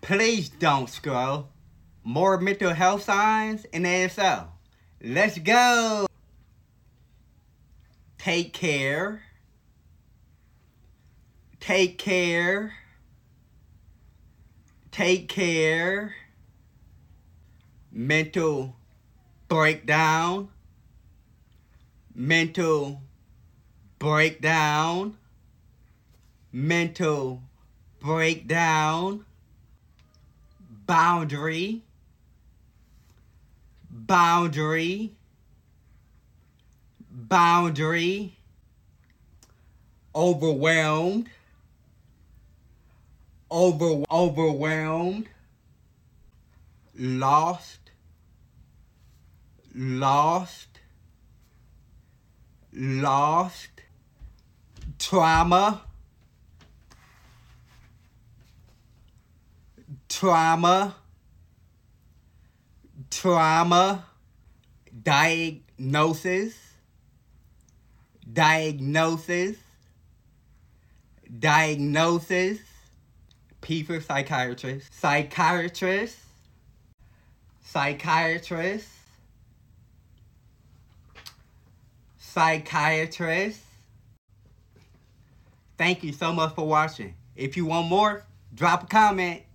Please don't scroll. More mental health signs in ASL. Let's go. Take care. Take care. Take care. Mental breakdown. Mental breakdown. Mental breakdown. Boundary. Boundary. Boundary. Overwhelmed. Overwhelmed. Lost. Lost. Lost. Trauma. Trauma. Trauma. Diagnosis. Diagnosis. Diagnosis. P for psychiatrist. Psychiatrist. Psychiatrist. Psychiatrist. Thank you so much for watching. If you want more, drop a comment.